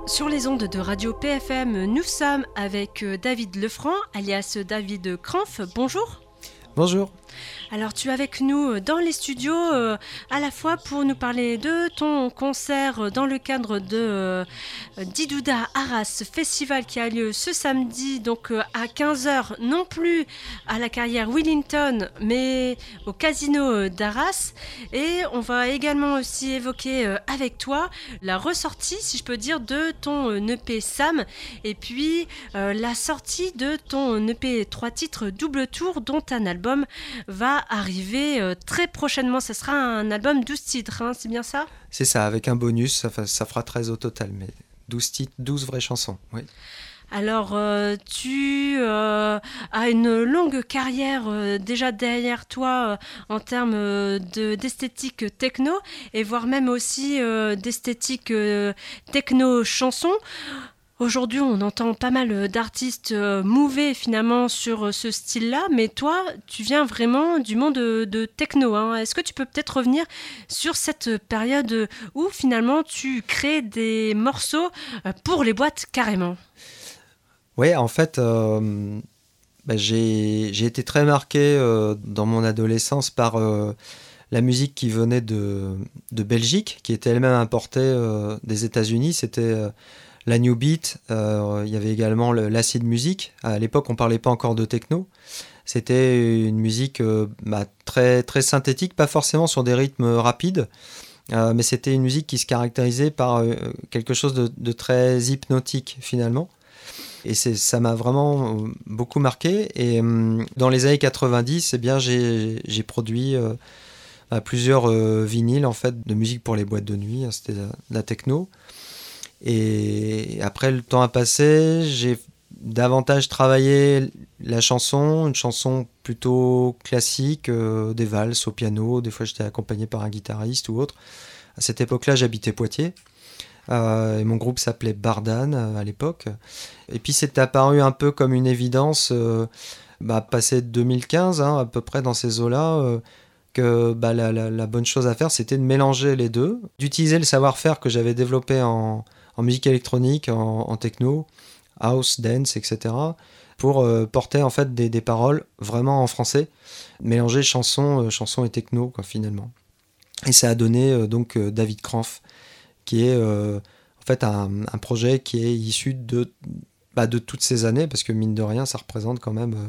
Sur les ondes de Radio PFM, nous sommes avec David Lefranc, alias David Kranf. Bonjour. Bonjour. Alors tu es avec nous dans les studios à la fois pour nous parler de ton concert dans le cadre de Didouda Arras Festival qui a lieu ce samedi donc à 15h, non plus à la carrière Wellington mais au casino d'Arras. Et on va également aussi évoquer avec toi la ressortie, si je peux dire, de ton EP Sam et puis la sortie de ton EP 3 titres double tour dont un album va arriver très prochainement. Ça sera un album 12 titres, hein, c'est bien ça ? C'est ça, avec un bonus, ça fera 13 au total, mais 12 titres, 12 vraies chansons, oui. Alors, tu as une longue carrière déjà derrière toi en termes d'esthétique techno, et voire même aussi d'esthétique techno-chanson. Aujourd'hui, on entend pas mal d'artistes mouver finalement sur ce style-là, mais toi, tu viens vraiment du monde de techno, hein. Est-ce que tu peux peut-être revenir sur cette période où finalement tu crées des morceaux pour les boîtes carrément ? Oui, en fait, j'ai été très marqué dans mon adolescence par la musique qui venait de Belgique, qui était elle-même importée des États-Unis. C'était la New Beat, il y avait également l'acid music. À l'époque, on ne parlait pas encore de techno. C'était une musique très, très synthétique, pas forcément sur des rythmes rapides, mais c'était une musique qui se caractérisait par quelque chose de très hypnotique finalement. Et ça m'a vraiment beaucoup marqué. Et dans les années 90, eh bien, j'ai produit plusieurs vinyles en fait, de musique pour les boîtes de nuit. C'était de la techno. Et après, le temps a passé, j'ai davantage travaillé la chanson, une chanson plutôt classique, des valses au piano. Des fois, j'étais accompagné par un guitariste ou autre. À cette époque-là, j'habitais Poitiers. Et mon groupe s'appelait Bardan à l'époque. Et puis, c'est apparu un peu comme une évidence, passé 2015, à peu près dans ces eaux-là, que la bonne chose à faire, c'était de mélanger les deux, d'utiliser le savoir-faire que j'avais développé en musique électronique, en techno, house, dance, etc., pour porter en fait des paroles vraiment en français, mélanger chansons et techno, quoi, finalement. Et ça a donné donc David Kranf, qui est en fait un projet qui est issu de toutes ces années, parce que mine de rien, ça représente quand même...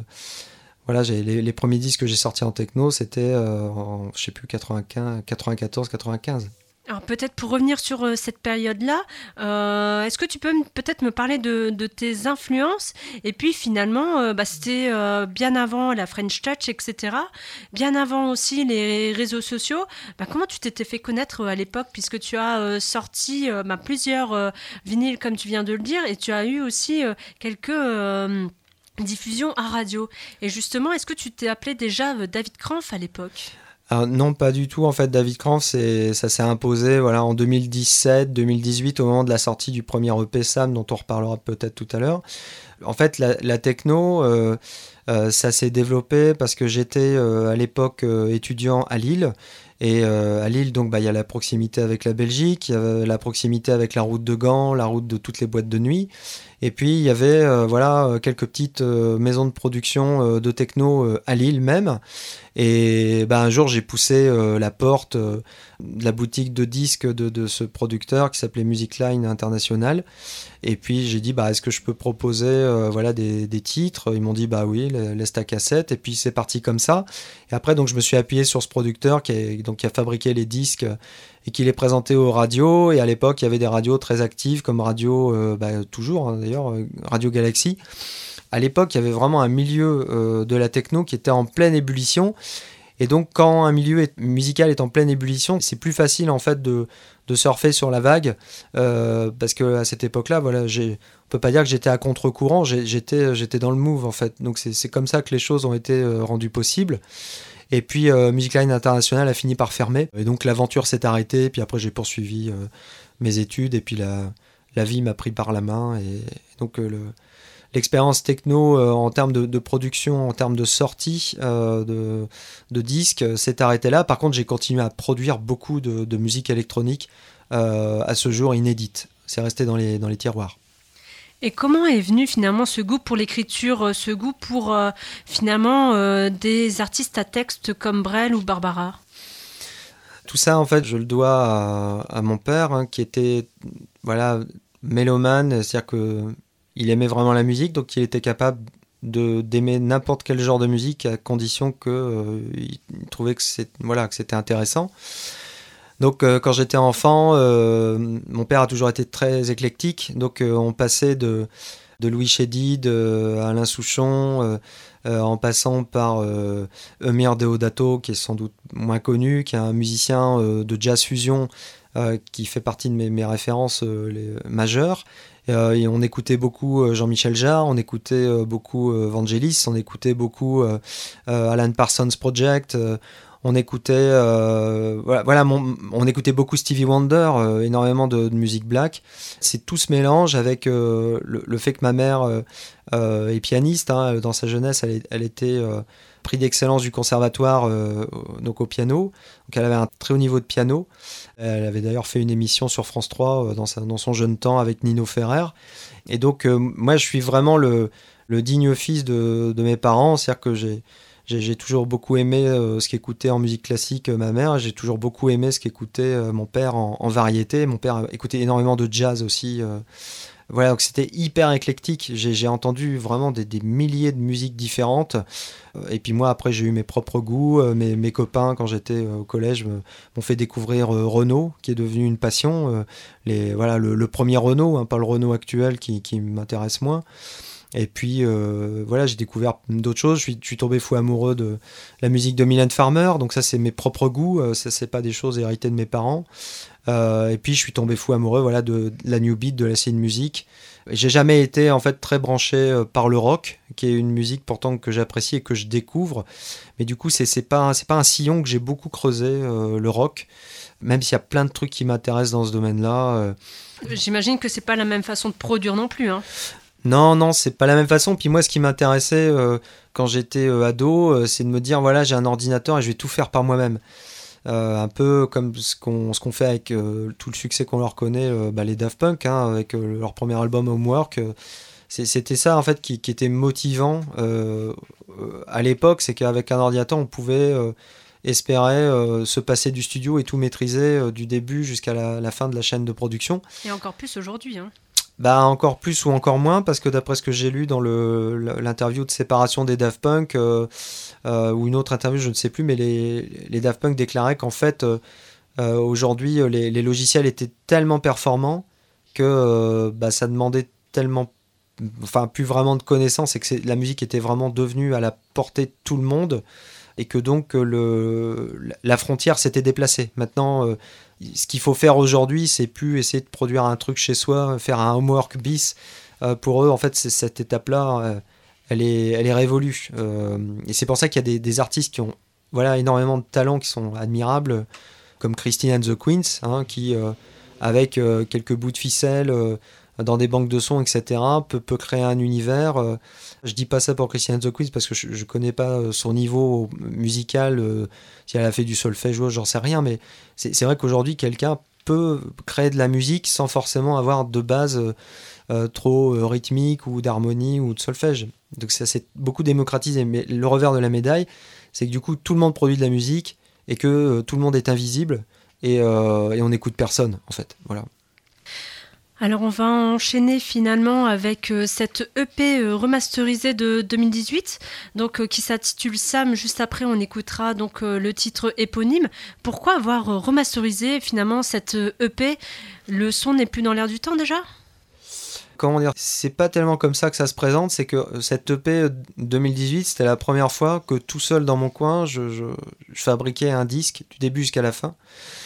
les premiers disques que j'ai sortis en techno, c'était en, je sais plus, 94-95. Alors peut-être pour revenir sur cette période-là, est-ce que tu peux peut-être me parler de tes influences ? Et puis finalement, c'était bien avant la French Touch, etc. Bien avant aussi les réseaux sociaux. Comment tu t'étais fait connaître à l'époque, puisque tu as sorti plusieurs vinyles, comme tu viens de le dire, et tu as eu aussi quelques... diffusions à radio. Et justement, est-ce que tu t'es appelé déjà David Kranf à l'époque ? Non, pas du tout. En fait, David Kranf, ça s'est imposé en 2017-2018, au moment de la sortie du premier EP Sam, dont on reparlera peut-être tout à l'heure. En fait, la techno, ça s'est développé parce que j'étais à l'époque étudiant à Lille. Et à Lille, donc, il y a la proximité avec la Belgique, il y a la proximité avec la route de Gand, la route de toutes les boîtes de nuit. Et puis, il y avait quelques petites maisons de production de techno à Lille même. Et un jour, j'ai poussé la porte de la boutique de disques de ce producteur qui s'appelait Music Line International. Et puis, j'ai dit, est-ce que je peux proposer des titres ? Ils m'ont dit, oui, laisse ta cassette. Et puis, c'est parti comme ça. Et après, donc, je me suis appuyé sur ce producteur qui a fabriqué les disques et qui les présentait aux radios. Et à l'époque, il y avait des radios très actives comme Radio, toujours d'ailleurs, Radio Galaxy. À l'époque, il y avait vraiment un milieu de la techno qui était en pleine ébullition. Et donc, quand un milieu musical est en pleine ébullition, c'est plus facile en fait de surfer sur la vague, parce que à cette époque-là, on peut pas dire que j'étais à contre-courant, j'étais dans le move en fait. Donc c'est comme ça que les choses ont été rendues possibles. Et puis Music Line International a fini par fermer. Et donc l'aventure s'est arrêtée. Puis après j'ai poursuivi mes études et puis la vie m'a pris par la main. Et donc l'expérience techno en termes de production, en termes de sortie de disques s'est arrêtée là. Par contre, j'ai continué à produire beaucoup de musique électronique à ce jour inédite. c'est resté dans les tiroirs. Et comment est venu finalement ce goût pour l'écriture, ce goût pour finalement des artistes à texte comme Brel ou Barbara? Tout ça, en fait, je le dois à mon père, hein, qui était mélomane, c'est-à-dire qu'il aimait vraiment la musique, donc il était capable d'aimer n'importe quel genre de musique à condition qu'il trouvait que c'était intéressant. Donc quand j'étais enfant, mon père a toujours été très éclectique, donc on passait de Louis Chédid, Alain Souchon, en passant par Eumir Deodato, qui est sans doute moins connu, qui est un musicien de jazz fusion qui fait partie de mes références majeures. Et on écoutait beaucoup Jean-Michel Jarre, on écoutait beaucoup Vangelis, on écoutait beaucoup Alan Parsons Project, on écoutait on écoutait beaucoup Stevie Wonder, énormément de musique black. C'est tout ce mélange avec le fait que ma mère est pianiste, hein, dans sa jeunesse elle était prix d'excellence du conservatoire donc au piano, donc elle avait un très haut niveau de piano. Elle avait d'ailleurs fait une émission sur France 3 dans son jeune temps avec Nino Ferrer. Et donc moi je suis vraiment le digne fils de mes parents, c'est-à-dire que j'ai toujours beaucoup aimé ce qu'écoutait en musique classique ma mère. J'ai toujours beaucoup aimé ce qu'écoutait mon père en variété. Mon père écoutait énormément de jazz aussi. Donc c'était hyper éclectique. J'ai entendu vraiment des milliers de musiques différentes. Et puis moi, après, j'ai eu mes propres goûts. Mes copains, quand j'étais au collège, m'ont fait découvrir Renaud, qui est devenu une passion. Le premier Renaud, hein, pas le Renaud actuel qui m'intéresse moins. Et puis j'ai découvert d'autres choses. Je suis tombé fou amoureux de la musique de Mylène Farmer, donc ça c'est mes propres goûts, ça c'est pas des choses héritées de mes parents. Et puis je suis tombé fou amoureux de la new beat, de la scene music. J'ai jamais été en fait très branché par le rock, qui est une musique pourtant que j'apprécie et que je découvre. Mais du coup c'est pas un sillon que j'ai beaucoup creusé, le rock, même s'il y a plein de trucs qui m'intéressent dans ce domaine-là. J'imagine que c'est pas la même façon de produire non plus, hein. Non, c'est pas la même façon. Puis moi, ce qui m'intéressait quand j'étais ado, c'est de me dire, voilà, j'ai un ordinateur et je vais tout faire par moi-même. Un peu comme ce qu'on fait avec tout le succès qu'on leur connaît, les Daft Punk, hein, avec leur premier album Homework. C'était ça, en fait, qui était motivant à l'époque. C'est qu'avec un ordinateur, on pouvait espérer se passer du studio et tout maîtriser du début jusqu'à la fin de la chaîne de production. Et encore plus aujourd'hui, hein. Encore plus ou encore moins, parce que d'après ce que j'ai lu dans l'interview de séparation des Daft Punk, ou une autre interview, je ne sais plus, mais les Daft Punk déclaraient qu'en fait, aujourd'hui, les logiciels étaient tellement performants que ça demandait tellement, plus vraiment de connaissances, et que la musique était vraiment devenue à la portée de tout le monde, et que donc la frontière s'était déplacée. Maintenant, ce qu'il faut faire aujourd'hui, c'est plus essayer de produire un truc chez soi, faire un homework bis. Pour eux, en fait, cette étape-là, elle est révolue. Et c'est pour ça qu'il y a des artistes qui ont énormément de talent, qui sont admirables, comme Christine and the Queens, hein, qui, avec quelques bouts de ficelle, dans des banques de sons, etc., peut créer un univers. Je dis pas ça pour Christine and the Queens parce que je connais pas son niveau musical, si elle a fait du solfège, j'en sais rien, mais c'est vrai qu'aujourd'hui, quelqu'un peut créer de la musique sans forcément avoir de base trop rythmique ou d'harmonie ou de solfège. Donc ça s'est beaucoup démocratisé, mais le revers de la médaille, c'est que du coup, tout le monde produit de la musique et que tout le monde est invisible et on n'écoute personne, en fait. Voilà. Alors on va enchaîner finalement avec cette EP remasterisée de 2018, donc qui s'intitule Sam. Juste après, on écoutera donc le titre éponyme. Pourquoi avoir remasterisé finalement cette EP? Le son n'est plus dans l'air du temps déjà? Comment dire, c'est pas tellement comme ça que ça se présente, c'est que cette EP 2018, c'était la première fois que tout seul dans mon coin, je fabriquais un disque du début jusqu'à la fin.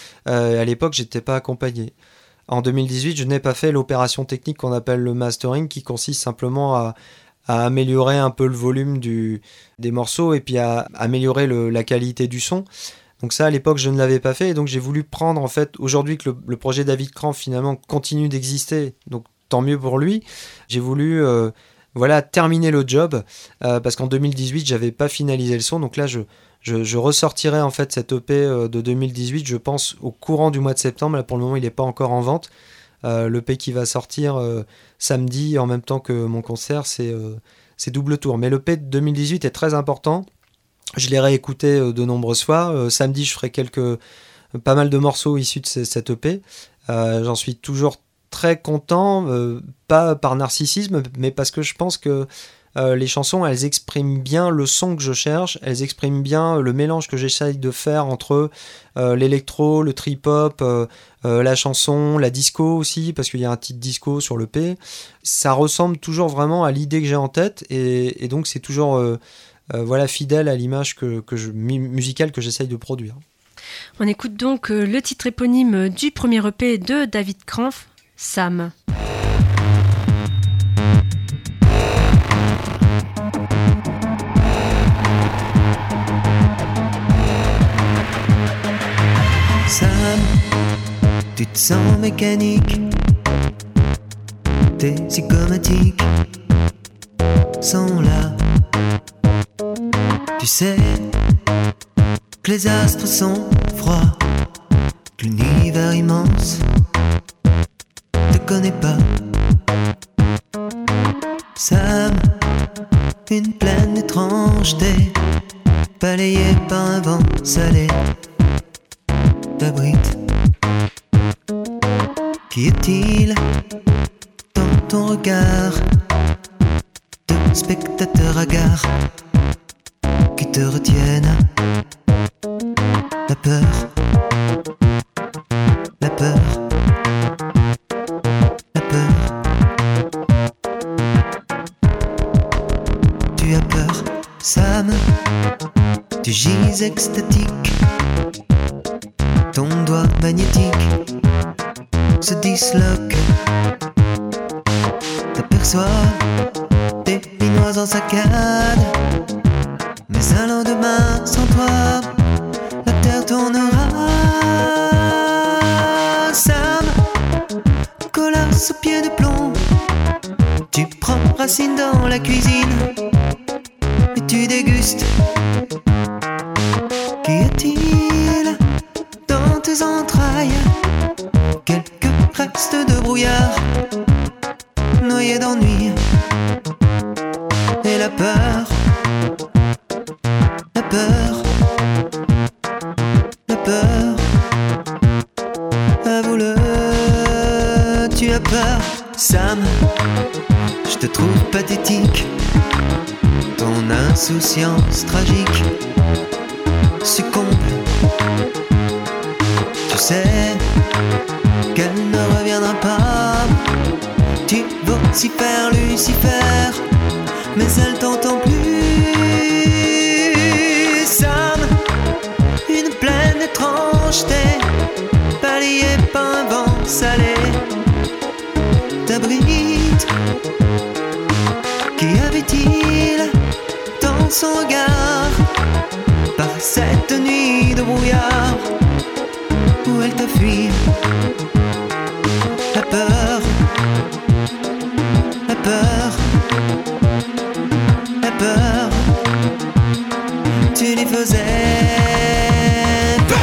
À l'époque, j'étais pas accompagné. En 2018, je n'ai pas fait l'opération technique qu'on appelle le mastering, qui consiste simplement à améliorer un peu le volume des morceaux et puis à améliorer la qualité du son. Donc ça, à l'époque, je ne l'avais pas fait, et donc j'ai voulu prendre, en fait, aujourd'hui que le projet David Crans finalement continue d'exister, donc tant mieux pour lui, j'ai voulu terminer le job, parce qu'en 2018, j'avais pas finalisé le son, donc là, je ressortirai en fait cette EP de 2018, je pense, au courant du mois de septembre. Là, pour le moment, il n'est pas encore en vente. L'EP qui va sortir samedi en même temps que mon concert, c'est double tour. Mais l'EP de 2018 est très important. Je l'ai réécouté de nombreuses fois. Samedi, je ferai pas mal de morceaux issus de cette EP. J'en suis toujours très content, pas par narcissisme, mais parce que je pense que les chansons, elles expriment bien le son que je cherche, elles expriment bien le mélange que j'essaye de faire entre l'électro, le trip-hop, la chanson, la disco aussi, parce qu'il y a un titre disco sur l'EP. Ça ressemble toujours vraiment à l'idée que j'ai en tête, et donc c'est toujours fidèle à l'image musicale que j'essaye de produire. On écoute donc le titre éponyme du premier EP de David Kranf, Sam. Sam, tu te sens mécanique, tes psychomatiques sont là. Tu sais que les astres sont froids, que l'univers immense te connaît pas. Sam, une plaine d'étrangeté, balayée par un vent salé, t'abrite. Qu'y a-t-il dans ton regard de spectateur hagard qui te retiennent? La peur, la peur, la peur. Tu as peur, Sam, tu gises extatique. Ton doigt magnétique se disloque. T'aperçois des pinoises en saccade, mais un lendemain sans toi, la terre tournera. Sam, colasse au pied de plomb, tu prends racine dans la cuisine et tu dégustes. Qu'y a-t-il dans tes entrailles? Quelques restes de brouillard noyés d'ennui et la peur, la peur, la peur. Avoue-le, tu as peur, Sam. Je te trouve pathétique, ton insouciance tragique succombe. Tu sais qu'elle ne reviendra pas. Tu vocifères Lucifer, mais elle t'entend plus. Sam, une plaine d'étrangeté, balayée par un vent salé, t'abrite. Qu'y avait-il dans son regard par cette nuit de brouillard où elle t'a fui? La peur, la peur, la peur, tu les faisais peur.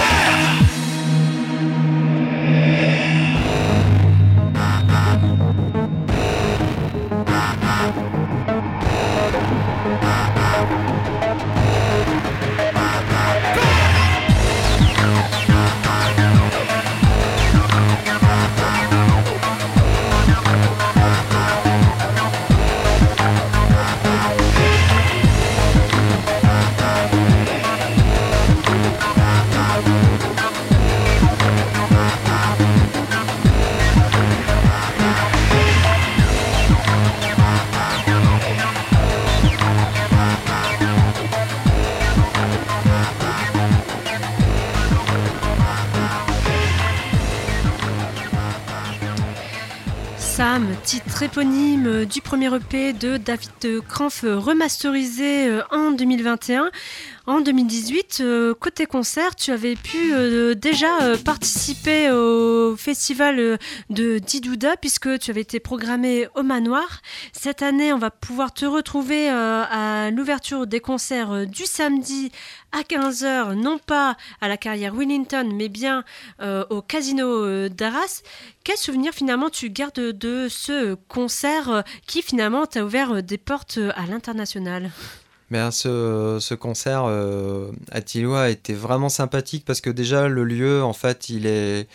Sam, titre éponyme du premier EP de David Kranf, remasterisé en 2021. En 2018, côté concert, tu avais pu déjà participer au festival de Didouda puisque tu avais été programmé au Manoir. Cette année, on va pouvoir te retrouver à l'ouverture des concerts du samedi à 15h, non pas à la Carrière Wellington, mais bien au Casino d'Arras. Quel souvenir finalement tu gardes de ce concert qui finalement t'a ouvert des portes à l'international ? Mais ce concert à Tilloy était vraiment sympathique parce que déjà le lieu en fait il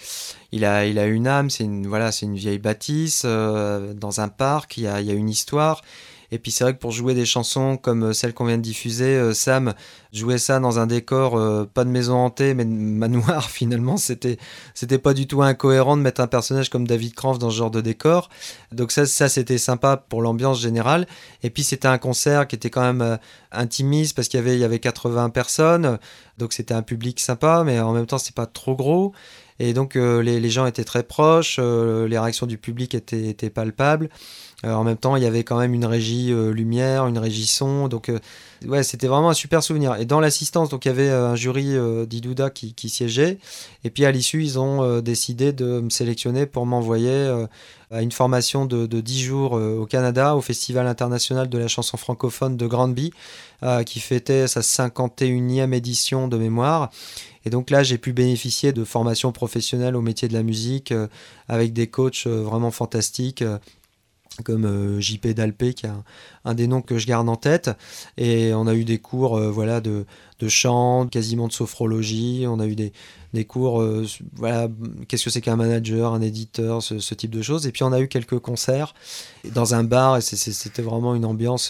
a une âme, c'est une vieille bâtisse dans un parc, il y a une histoire. Et puis c'est vrai que pour jouer des chansons comme celle qu'on vient de diffuser, Sam jouait ça dans un décor pas de maison hantée mais de manoir. Finalement c'était pas du tout incohérent de mettre un personnage comme David Krantz dans ce genre de décor. Donc ça c'était sympa pour l'ambiance générale. Et puis c'était un concert qui était quand même intimiste parce qu'il y avait 80 personnes, donc c'était un public sympa mais en même temps c'était pas trop gros. Et donc les gens étaient très proches, les réactions du public étaient palpables. En même temps, il y avait quand même une régie lumière, une régie son. Donc, c'était vraiment un super souvenir. Et dans l'assistance, donc il y avait un jury d'Idouda qui siégeait. Et puis à l'issue, ils ont décidé de me sélectionner pour m'envoyer à une formation de 10 jours au Canada, au Festival international de la chanson francophone de Granby, qui fêtait sa 51e édition de mémoire. Et donc là, j'ai pu bénéficier de formations professionnelles au métier de la musique avec des coachs vraiment fantastiques. Comme JP Dalpé, qui est un des noms que je garde en tête. Et on a eu des cours de chant, quasiment de sophrologie. On a eu des cours, qu'est-ce que c'est qu'un manager, un éditeur, ce type de choses. Et puis on a eu quelques concerts dans un bar, et c'était vraiment une ambiance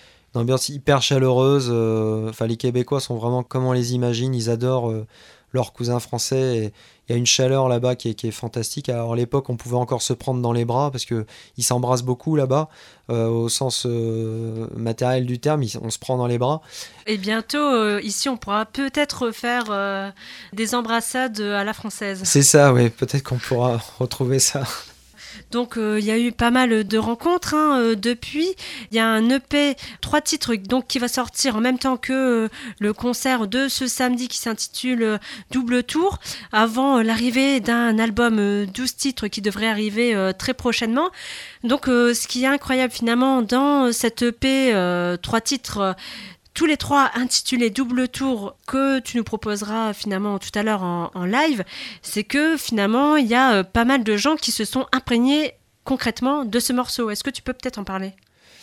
hyper chaleureuse. Les Québécois sont vraiment comme on les imagine, ils adorent leurs cousins français, et il y a une chaleur là-bas qui est fantastique. Alors à l'époque, on pouvait encore se prendre dans les bras parce qu'ils s'embrassent beaucoup là-bas, au sens matériel du terme, on se prend dans les bras. Et bientôt, ici, on pourra peut-être faire des embrassades à la française. C'est ça, oui, peut-être qu'on pourra retrouver ça. Donc il y a eu pas mal de rencontres depuis. Il y a un EP, 3 titres donc, qui va sortir en même temps que le concert de ce samedi qui s'intitule Double Tour, avant l'arrivée d'un album 12 titres qui devrait arriver très prochainement. Donc ce qui est incroyable finalement dans cet EP, 3 titres, tous les 3 intitulés Double Tour, que tu nous proposeras finalement tout à l'heure en live, c'est que finalement il y a pas mal de gens qui se sont imprégnés concrètement de ce morceau. Est-ce que tu peux peut-être en parler ?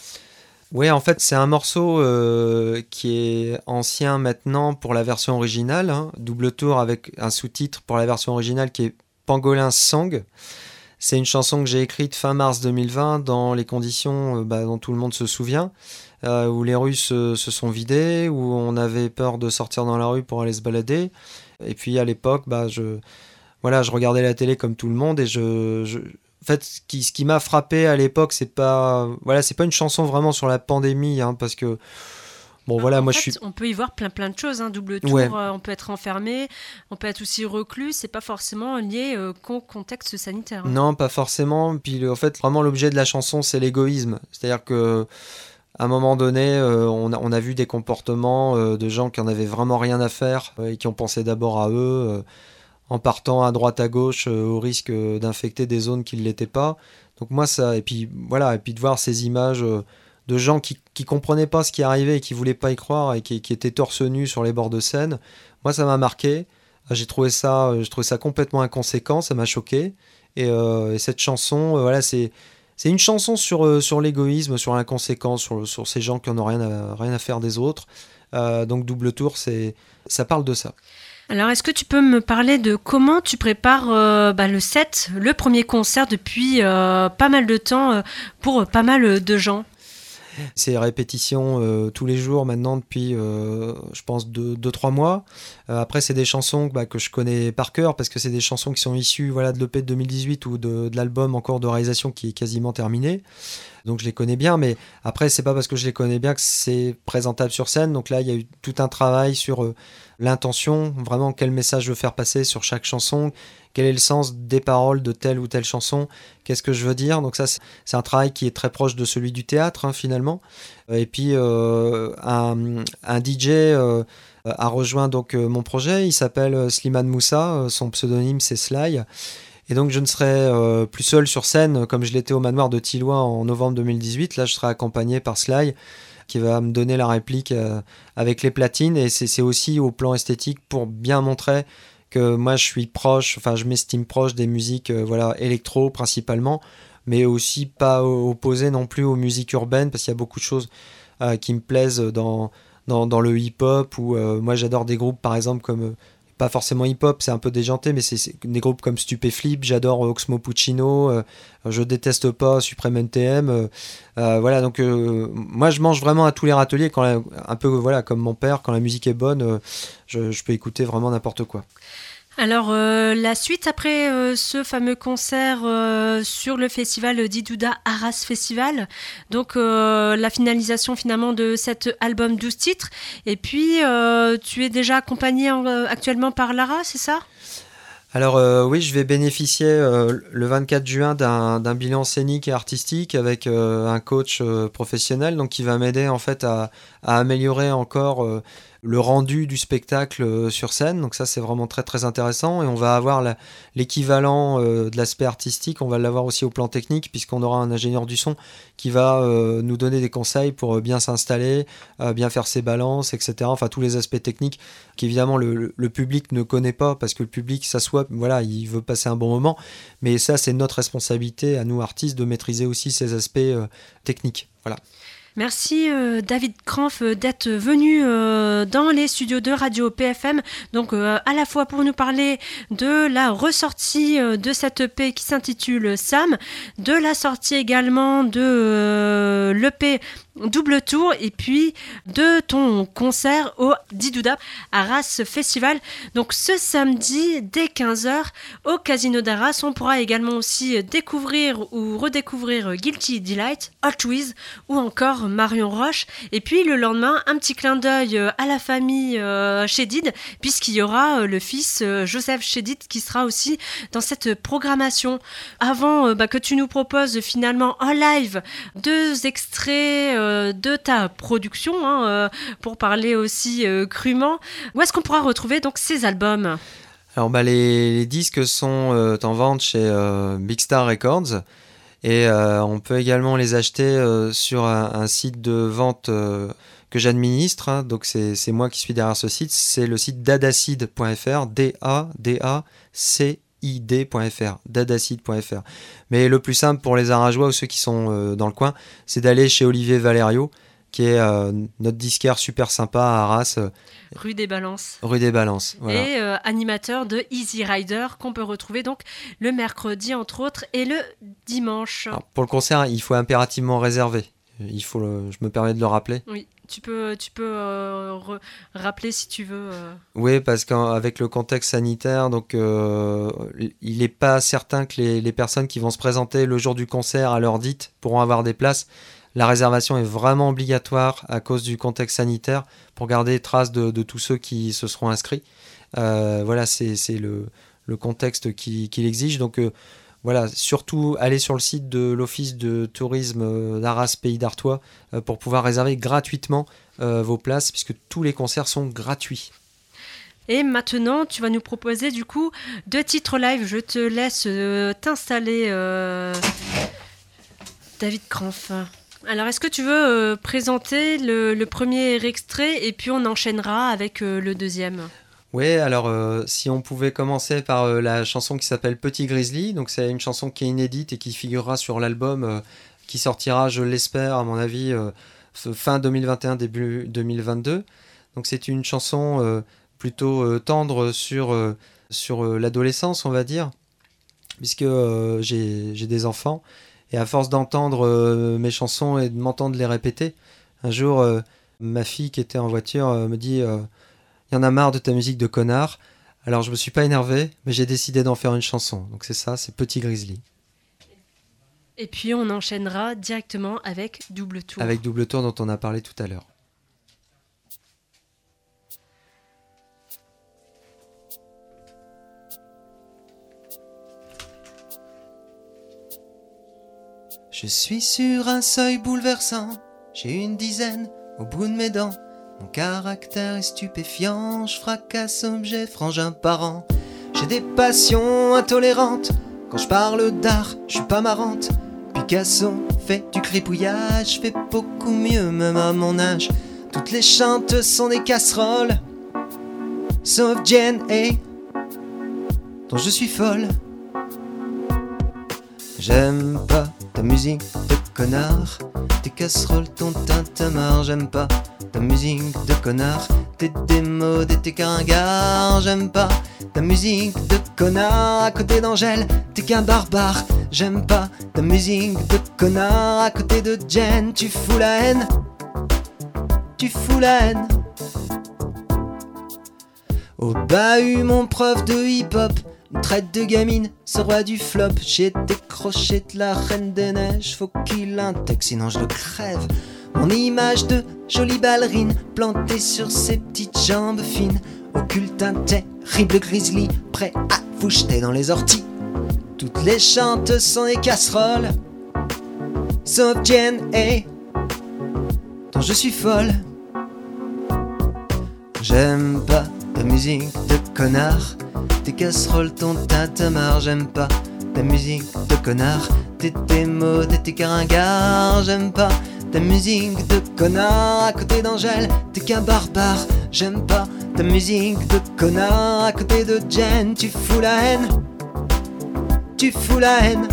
Oui, en fait c'est un morceau qui est ancien maintenant pour la version originale, Double Tour avec un sous-titre pour la version originale qui est Pangolin Song. C'est une chanson que j'ai écrite fin mars 2020 dans les conditions dont tout le monde se souvient. Où les rues se sont vidées, où on avait peur de sortir dans la rue pour aller se balader. Et puis à l'époque, je regardais la télé comme tout le monde, et en fait, ce qui m'a frappé à l'époque, c'est pas une chanson vraiment sur la pandémie, parce que on peut y voir plein de choses, Double Tour, ouais. On peut être enfermé, on peut être aussi reclus, c'est pas forcément lié qu'au contexte sanitaire. Non, pas forcément. Puis en fait, vraiment l'objet de la chanson, c'est l'égoïsme. C'est-à-dire que à un moment donné, on a vu des comportements de gens qui en avaient vraiment rien à faire et qui ont pensé d'abord à eux, en partant à droite à gauche au risque d'infecter des zones qui ne l'étaient pas. Donc moi ça, et puis de voir ces images de gens qui comprenaient pas ce qui arrivait et qui voulaient pas y croire et qui étaient torse nu sur les bords de Seine. Moi ça m'a marqué. J'ai trouvé ça complètement inconséquent, ça m'a choqué. Et cette chanson, c'est une chanson sur l'égoïsme, sur l'inconséquence, sur ces gens qui n'en ont rien à faire des autres. Donc Double Tour, ça parle de ça. Alors, est-ce que tu peux me parler de comment tu prépares le premier concert depuis pas mal de temps pour pas mal de gens ? C'est répétition tous les jours maintenant depuis, je pense, 2-3 mois. Après, c'est des chansons que je connais par cœur parce que c'est des chansons qui sont issues de l'EP de 2018 ou de l'album en cours de réalisation qui est quasiment terminé. Donc je les connais bien, mais après, c'est pas parce que je les connais bien que c'est présentable sur scène. Donc là, il y a eu tout un travail sur l'intention, vraiment quel message je veux faire passer sur chaque chanson, quel est le sens des paroles de telle ou telle chanson, qu'est-ce que je veux dire. Donc ça, c'est un travail qui est très proche de celui du théâtre, finalement. Et puis, un DJ a rejoint donc mon projet. Il s'appelle Slimane Moussa. Son pseudonyme, c'est Sly. Et donc, je ne serai plus seul sur scène comme je l'étais au manoir de Tilloy en novembre 2018. Là, je serai accompagné par Sly, qui va me donner la réplique avec les platines. Et c'est aussi au plan esthétique pour bien montrer que moi je m'estime proche des musiques électro principalement, mais aussi pas opposé non plus aux musiques urbaines, parce qu'il y a beaucoup de choses qui me plaisent dans le hip-hop, ou moi j'adore des groupes par exemple comme, pas forcément hip-hop, c'est un peu déjanté, mais c'est des groupes comme Stupéflip, j'adore Oxmo Puccino, je déteste pas Supreme NTM, donc moi je mange vraiment à tous les râteliers, un peu comme mon père, quand la musique est bonne, je peux écouter vraiment n'importe quoi. Alors, la suite après ce fameux concert sur le festival Didouda Arras Festival, donc la finalisation finalement de cet album 12 titres, et puis tu es déjà accompagné actuellement par Lara, c'est ça ? Alors oui, je vais bénéficier le 24 juin d'un bilan scénique et artistique avec un coach professionnel, donc qui va m'aider en fait à améliorer encore le rendu du spectacle sur scène. Donc ça, c'est vraiment très très intéressant, et on va avoir l'équivalent de l'aspect artistique, on va l'avoir aussi au plan technique, puisqu'on aura un ingénieur du son qui va nous donner des conseils pour bien s'installer, bien faire ses balances, etc. Enfin, tous les aspects techniques qu'évidemment le public ne connaît pas, parce que le public s'assoit, il veut passer un bon moment, mais ça, c'est notre responsabilité à nous artistes de maîtriser aussi ces aspects techniques. Voilà. Merci David Kranf d'être venu dans les studios de Radio PFM, donc à la fois pour nous parler de la ressortie de cette EP qui s'intitule Sam, de la sortie également de l'EP Double Tour, et puis de ton concert au Didouda Arras Festival. Donc ce samedi dès 15h au Casino d'Arras, on pourra également aussi découvrir ou redécouvrir Guilty Delight, Hot Wiz ou encore Marion Roche. Et puis le lendemain, un petit clin d'œil à la famille Chédid, puisqu'il y aura le fils Joseph Chédid qui sera aussi dans cette programmation. Avant que tu nous proposes finalement en live 2 extraits de ta production, pour parler aussi crûment, où est-ce qu'on pourra retrouver donc ces albums ? Alors les disques sont en vente chez Big Star Records, et on peut également les acheter sur un site de vente que j'administre, donc c'est moi qui suis derrière ce site, c'est le site dadacid.fr, D-A-D-A-C-I-D.fr, dadacid.fr. Mais le plus simple pour les Arageois ou ceux qui sont dans le coin, c'est d'aller chez Olivier Valerio, qui est notre disquaire super sympa à Arras. Rue des Balances. Voilà. Et animateur de Easy Rider, qu'on peut retrouver donc le mercredi entre autres et le dimanche. Alors, pour le concert, il faut impérativement réserver. Je me permets de le rappeler. Oui, tu peux rappeler si tu veux. Oui, parce qu'avec le contexte sanitaire, donc il n'est pas certain que les personnes qui vont se présenter le jour du concert à l'heure dite pourront avoir des places. La réservation est vraiment obligatoire à cause du contexte sanitaire pour garder trace de tous ceux qui se seront inscrits. C'est le contexte qui l'exige. Donc surtout allez sur le site de l'Office de tourisme d'Arras Pays d'Artois pour pouvoir réserver gratuitement vos places, puisque tous les concerts sont gratuits. Et maintenant, tu vas nous proposer du coup 2 titres live. Je te laisse t'installer, David Kranf. Alors, est-ce que tu veux présenter le premier extrait et puis on enchaînera avec le deuxième ? Oui, alors si on pouvait commencer par la chanson qui s'appelle Petit Grizzly, donc c'est une chanson qui est inédite et qui figurera sur l'album qui sortira, je l'espère, à mon avis, fin 2021, début 2022. Donc c'est une chanson plutôt tendre sur l'adolescence, on va dire, puisque j'ai des enfants. Et à force d'entendre mes chansons et de m'entendre les répéter, un jour, ma fille qui était en voiture me dit « Il y en a marre de ta musique de connard ». Alors je me suis pas énervé, mais j'ai décidé d'en faire une chanson. Donc c'est ça, c'est Petit Grizzly. Et puis on enchaînera directement avec Double Tour. Avec Double Tour dont on a parlé tout à l'heure. Je suis sur un seuil bouleversant, j'ai une dizaine au bout de mes dents. Mon caractère est stupéfiant, je fracasse objets, frangin parent. J'ai des passions intolérantes, quand je parle d'art, je suis pas marrante. Picasso fait du crépouillage, je fais beaucoup mieux même à mon âge. Toutes les chantes sont des casseroles, sauf Jen A, dont je suis folle. J'aime pas ta musique de connard, tes casseroles, ton tintamarre. J'aime pas ta musique de connard, tes démodes et tes caringards. J'aime pas ta musique de connard, à côté d'Angèle, t'es qu'un barbare. J'aime pas ta musique de connard, à côté de Jen, tu fous la haine. Tu fous la haine. Au bahut, mon prof de hip-hop me traite de gamine, ce roi du flop. J'ai décroché de la reine des neiges, faut qu'il intègre, sinon je le crève. Mon image de jolie ballerine, plantée sur ses petites jambes fines, occulte un terrible grizzly, prêt à vous jeter dans les orties. Toutes les chantes sont des casseroles, sauf Jen A, dont je suis folle. J'aime pas ta musique de connard, tes casseroles, ton tintamarre. J'aime pas ta musique de connard, tes démodes et tes caringards. J'aime pas ta musique de connard, à côté d'Angèle, t'es qu'un barbare. J'aime pas ta musique de connard, à côté de Jen, tu fous la haine. Tu fous la haine.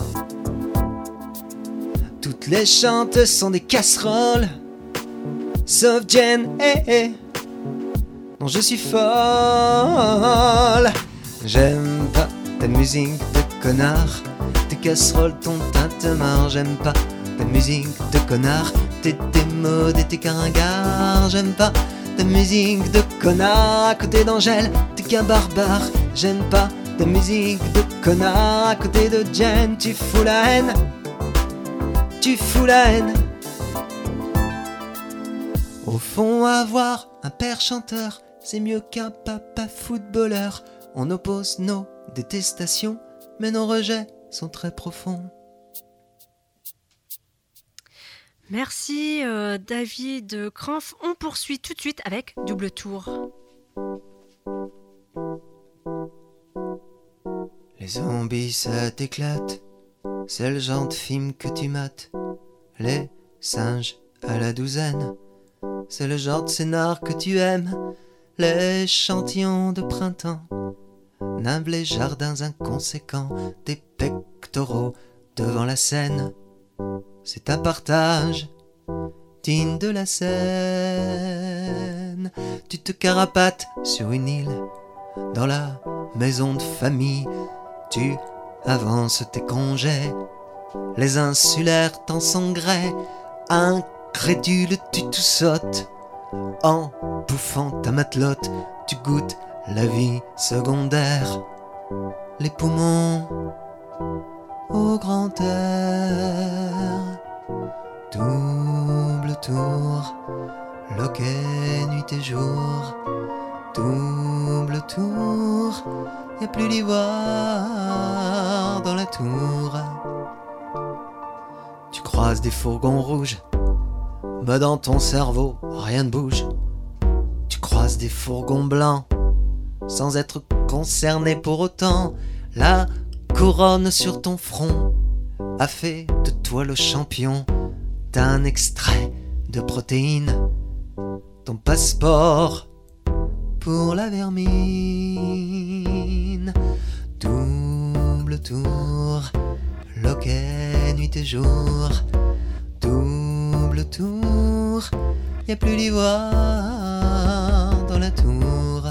Toutes les chantes sont des casseroles, sauf Jen A, dont je suis folle. J'aime pas ta musique de connard, tes casseroles, ton tintamarre. J'aime pas ta musique de connard, tes démodes et tes caringards. J'aime pas ta musique de connard, à côté d'Angèle, t'es qu'un barbare. J'aime pas ta musique de connard, à côté de Jen, tu fous la haine. Tu fous la haine. Au fond, avoir un père chanteur, c'est mieux qu'un papa footballeur. On oppose nos détestations, mais nos rejets sont très profonds. Merci David Kranf. On poursuit tout de suite avec Double Tour. Les zombies, ça t'éclate, c'est le genre de film que tu mates. Les singes à la douzaine, c'est le genre de scénar que tu aimes. L'échantillon de printemps, nimble les jardins inconséquents, des pectoraux devant la scène. C'est un partage digne de la scène. Tu te carapates sur une île, dans la maison de famille. Tu avances tes congés, les insulaires t'en sont gré. Incrédule, tu tout sautes, en bouffant ta matelote. Tu goûtes la vie secondaire, les poumons au grand air. Double tour, loquet nuit et jour. Double tour, y'a plus d'ivoire dans la tour. Tu croises des fourgons rouges, mais dans ton cerveau, rien ne bouge. Tu croises des fourgons blancs, sans être concerné pour autant. La couronne sur ton front a fait de toi le champion d'un extrait de protéines. Ton passeport pour la vermine. Double tour, loquet nuit et jour. Double tour, y'a plus d'ivoire dans la tour.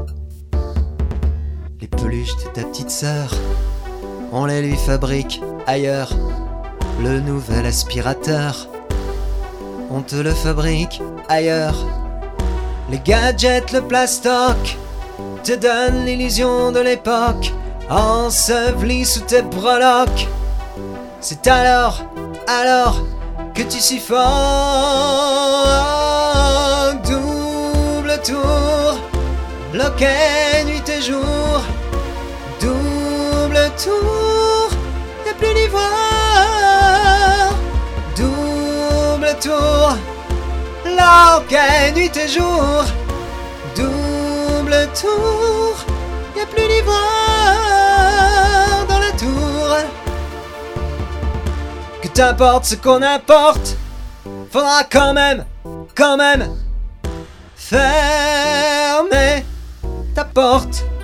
Les peluches de ta petite sœur, on les lui fabrique ailleurs. Le nouvel aspirateur, on te le fabrique ailleurs. Les gadgets, le plastoc, te donnent l'illusion de l'époque, enseveli sous tes breloques. C'est alors que tu suffoques. Double tour, loquet nuit et jour. Double tour, y'a plus d'ivoire tour, l'orgueil nuit et jour, double tour, y'a plus d'ivoire dans la tour. Que t'importe ce qu'on apporte, faudra quand même fermer ta porte.